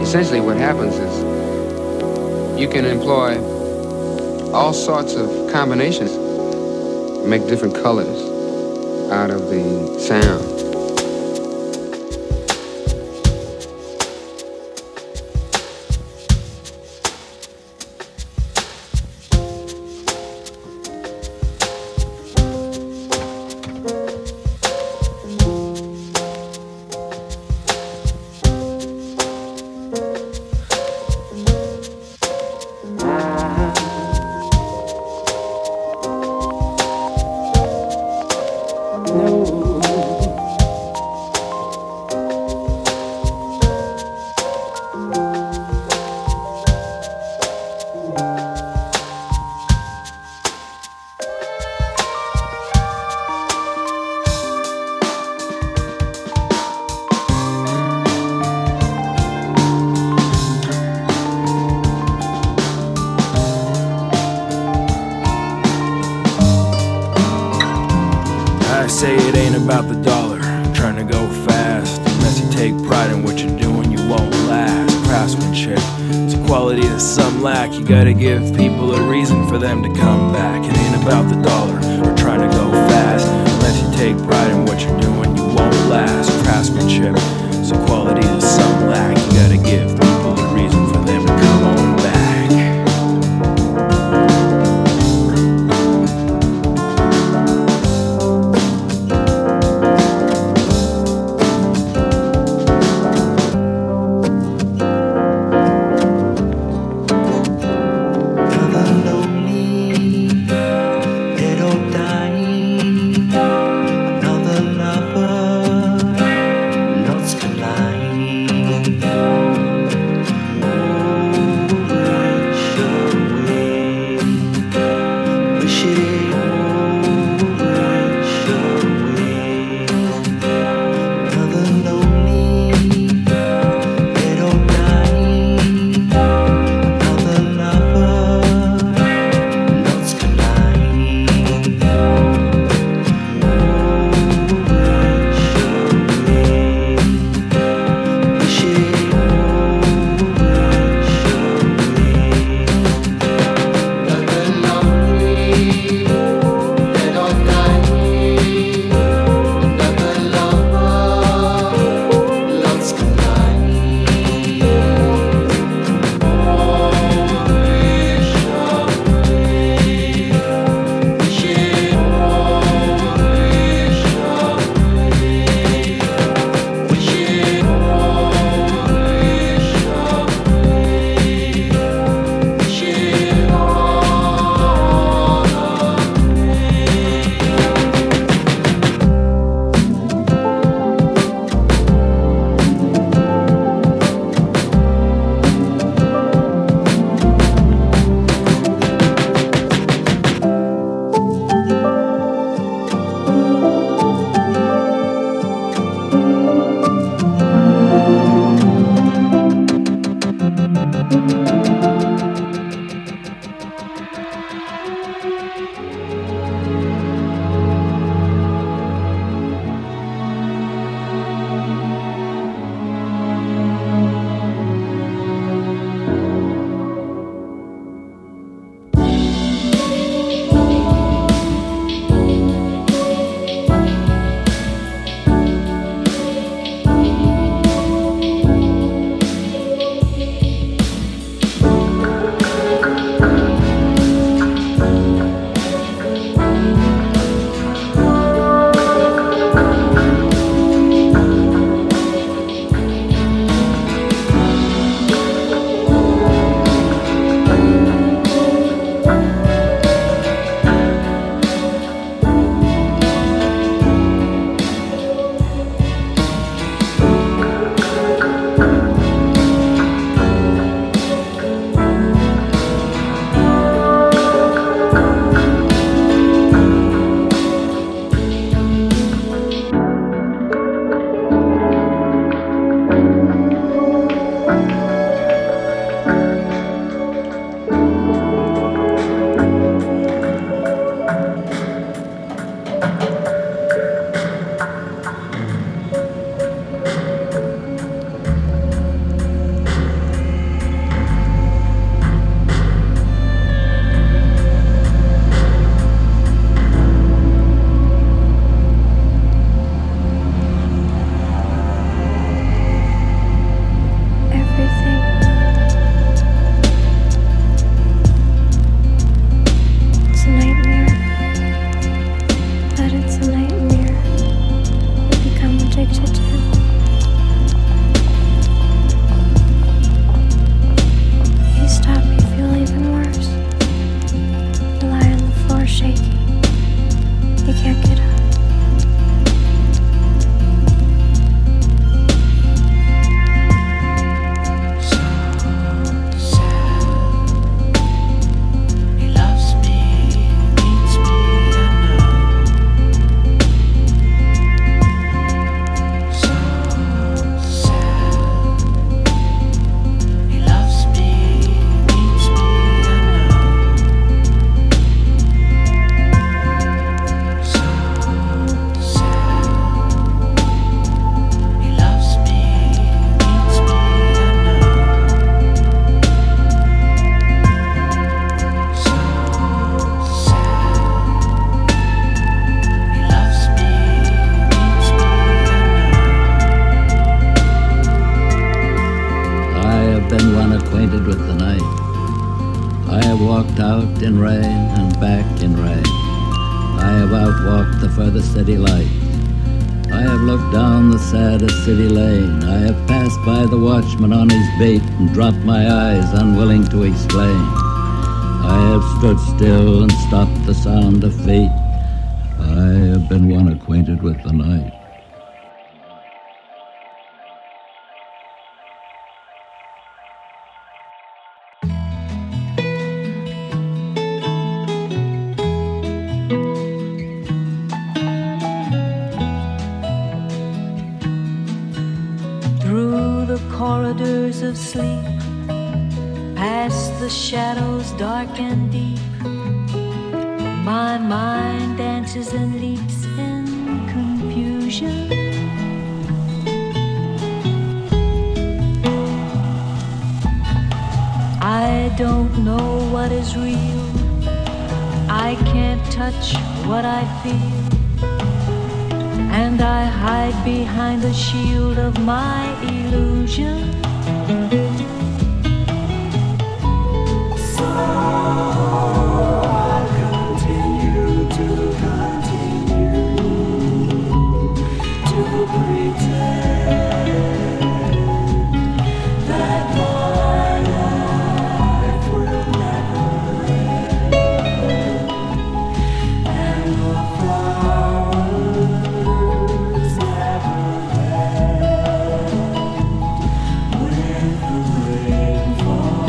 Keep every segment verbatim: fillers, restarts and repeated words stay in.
essentially what happens is you can employ all sorts of combinations, make different colors out of the sound. Say it ain't about the dollar, trying to go fast. Unless you take pride in what you're doing, you won't last. Craftsmanship, it's a quality that some lack. You gotta give people a reason for them to come back. It ain't about the dollar, or trying to go fast. Unless you take pride in what you're doing, you won't last. Craftsmanship, it's a quality that some lack. You gotta give people a reason for them to come on back. in rain and back in rain. I have outwalked the furthest city light. I have looked down the saddest city lane. I have passed by the watchman on his beat and dropped my eyes, unwilling to explain. I have stood still and stopped the sound of feet. I have been one acquainted with the night. Corridors of sleep, past the shadows dark and deep, my mind dances and leaps in confusion. I don't know what is real, I can't touch what I feel, and I hide behind the shield of my illusion. So I continue to continue to pretend that my life will never end, and the flowers never end with the rainfall.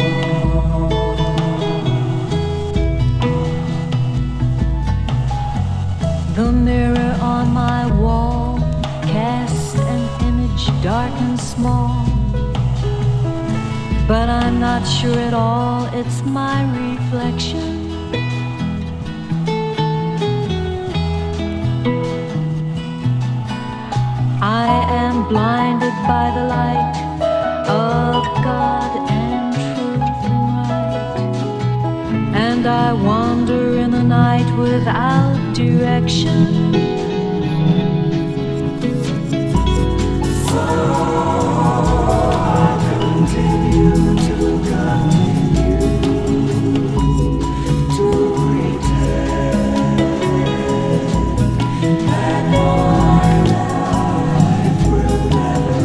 The mirror on my wall casts an image dark and small, but I'm not sure at all it's my reflection. I am blinded by the light of God and truth and right, and I wander in the night without direction. So I continue to continue to pretend that my life will never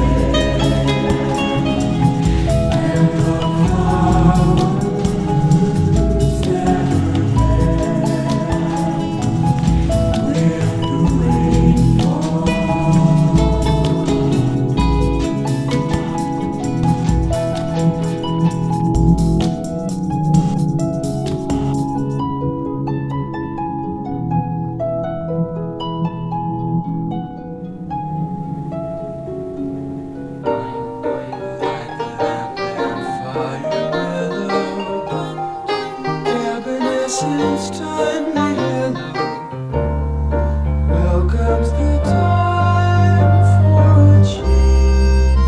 end, and the flowers never end with the rainfall. Since time yellow, welcomes the time for a change.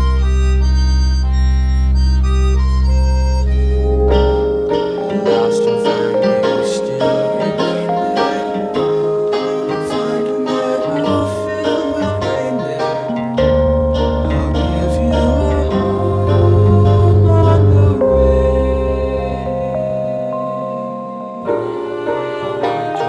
Lost and found you still remain there. Find a meadow filled with rain there. I'll give you a home on the range.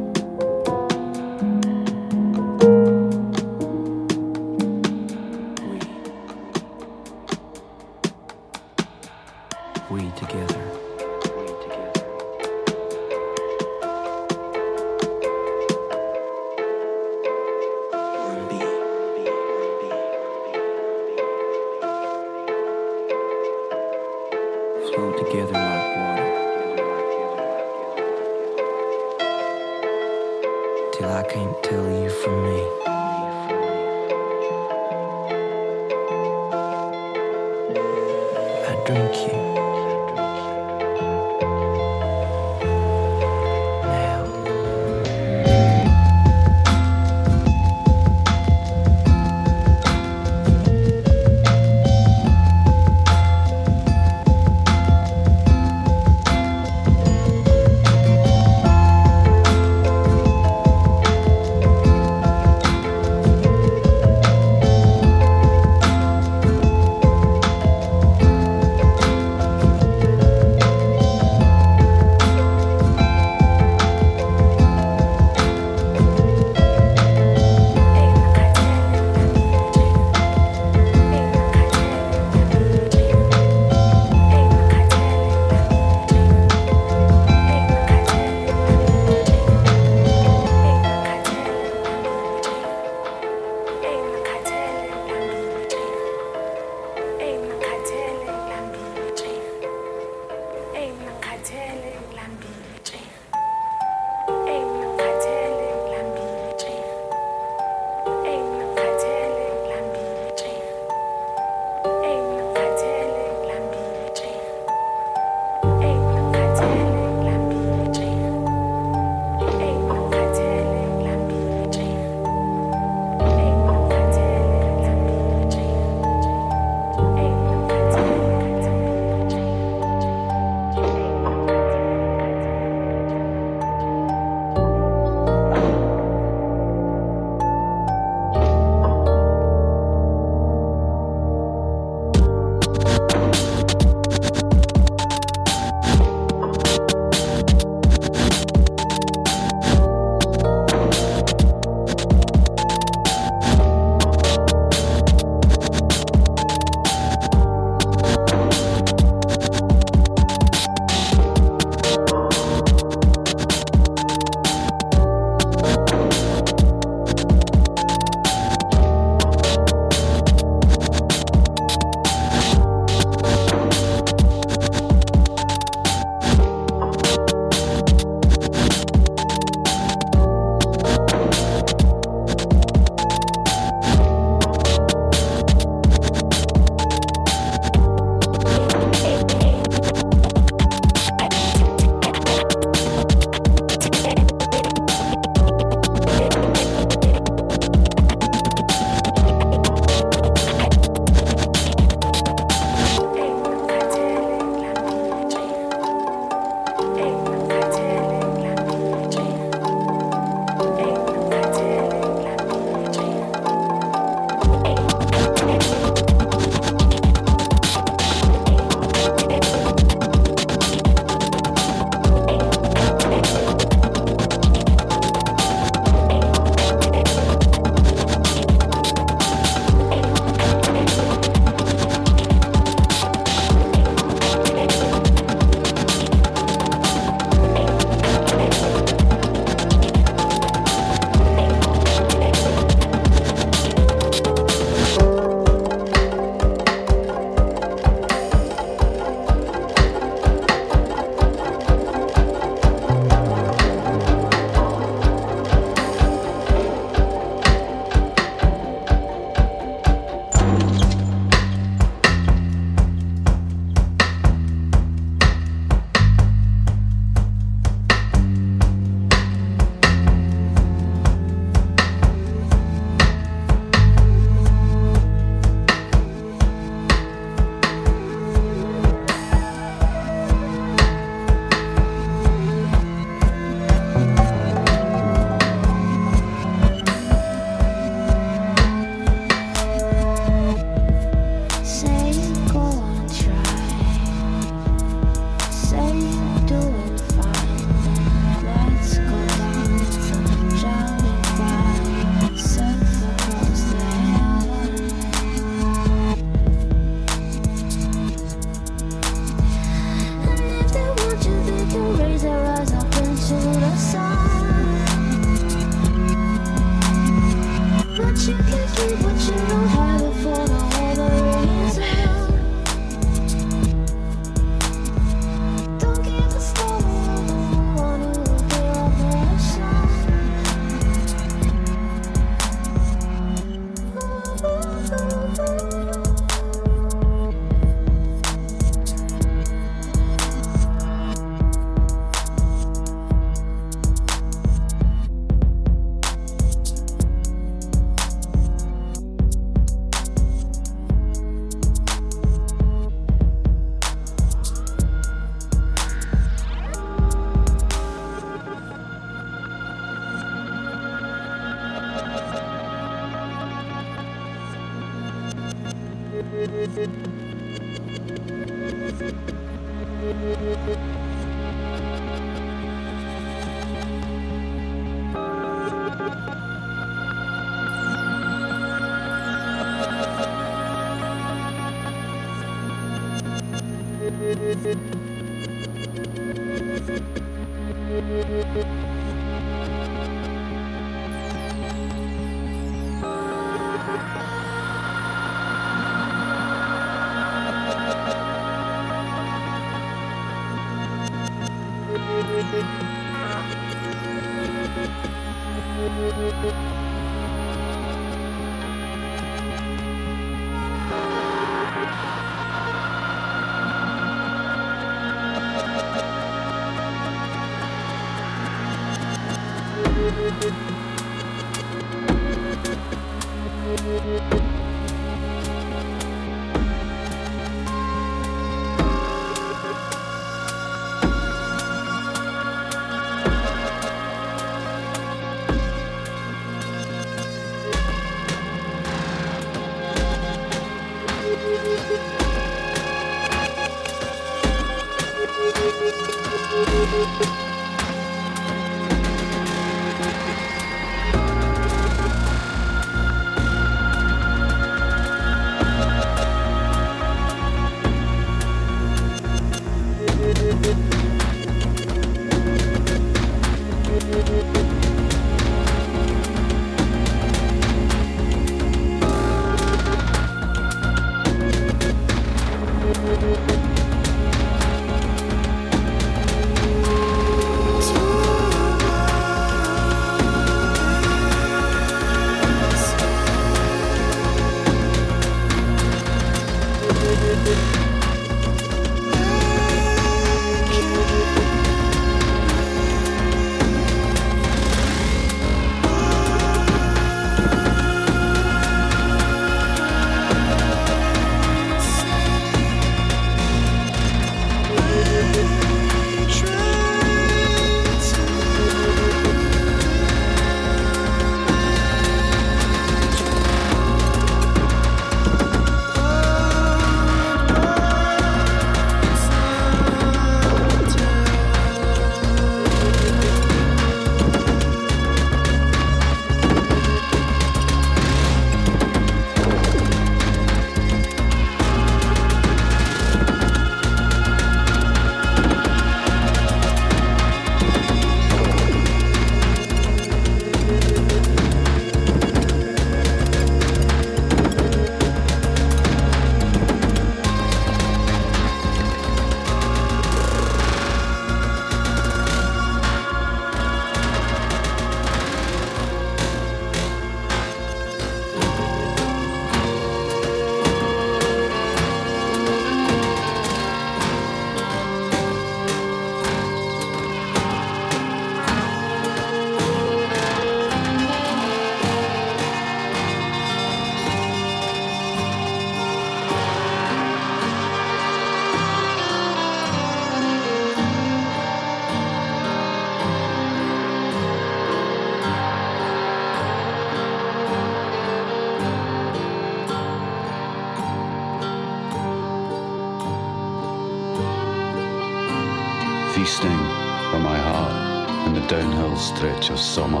feasting for my heart in the downhill stretch of summer.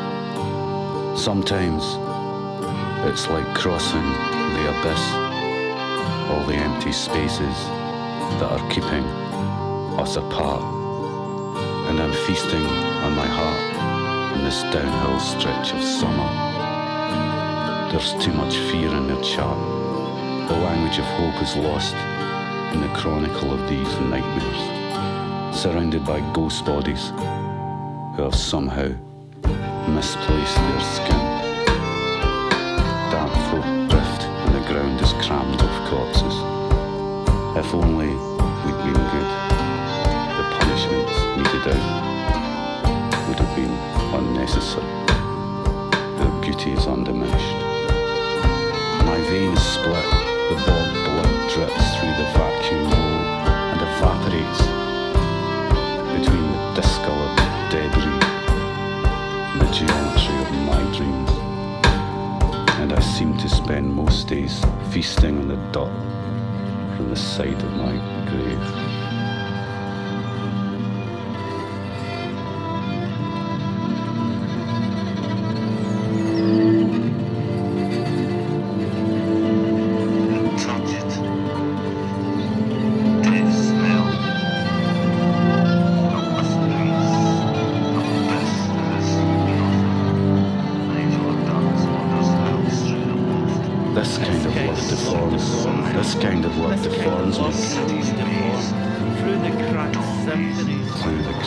Sometimes it's like crossing the abyss, all the empty spaces that are keeping us apart. And I'm feasting on my heart in this downhill stretch of summer. There's too much fear in their chat. The language of hope is lost in the chronicle of these nightmares, surrounded by ghost bodies who have somehow misplaced their skin. Damp folk drift and the ground is crammed with corpses. If only we'd been good, the punishments meted out would have been unnecessary. Their beauty is undiminished. My vein is split, the bog blood drips through the vacuum hole and evaporates between the discolored debris and the geometry of my dreams. And I seem to spend most days feasting on the dirt from the side of my grave.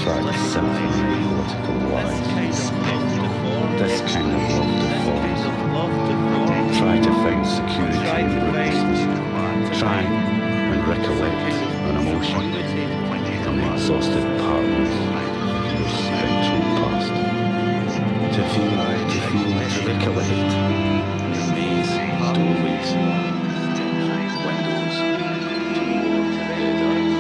tried symphony, political lies. This kind of love deforms. Try to find security in roots. Try and recollect an emotion from the exhausted partners of your spectral past. To feel, to feel, to recollect. Doorways, windows, to more dead eyes.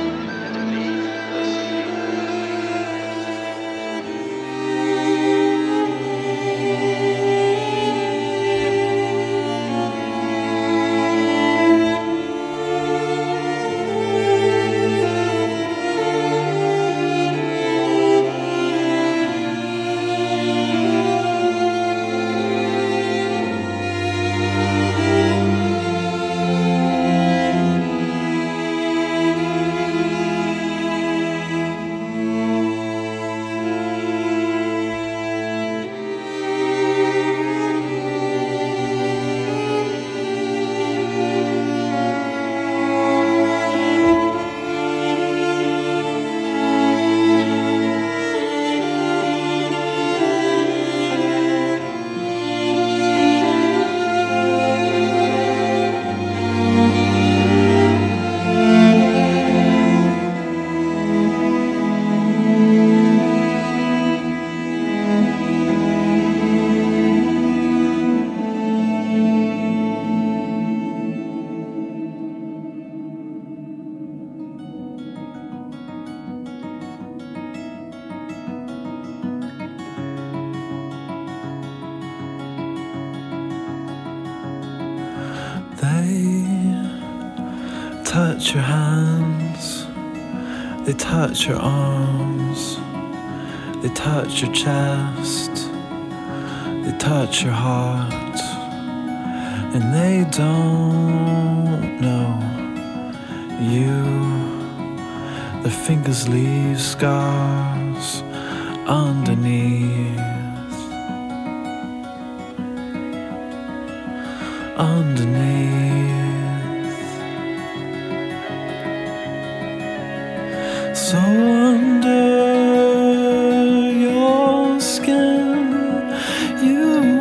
Touch your hands, they touch your arms, they touch your chest, they touch your heart, and they don't know you. Their fingers leave scars underneath, underneath. So under your skin, you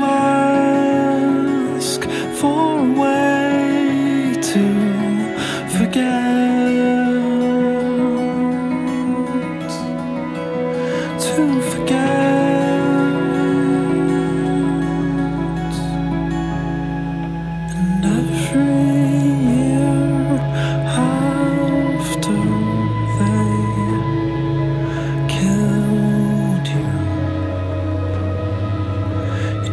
ask for a way to forget, to forget. And every year after they killed you, you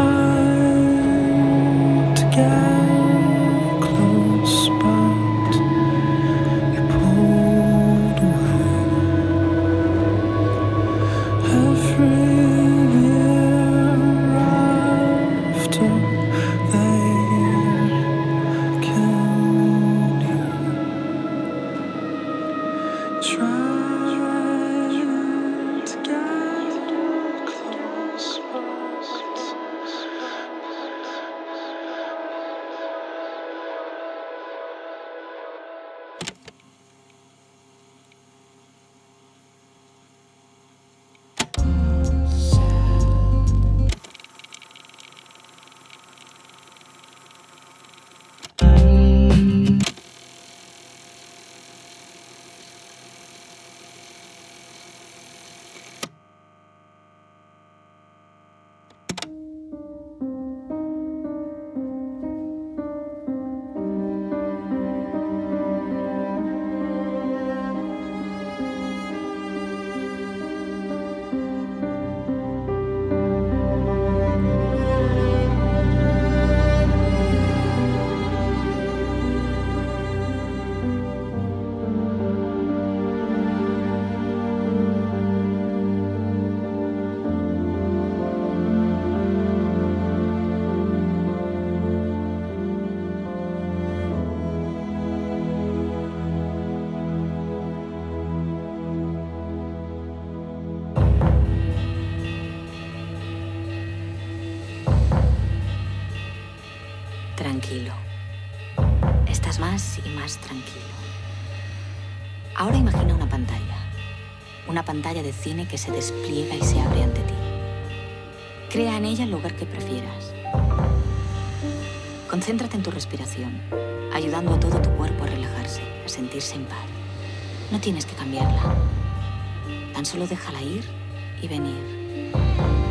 tried to get close, but you pulled away. Every year after they killed you, tried to get close, but tranquilo. Estás más y más tranquilo. Ahora imagina una pantalla. una pantalla de cine que se despliega y se abre ante ti. Crea en ella el lugar que prefieras. Concéntrate en tu respiración, ayudando a todo tu cuerpo a relajarse, a sentirse en paz. No tienes que cambiarla. Tan solo déjala ir y venir.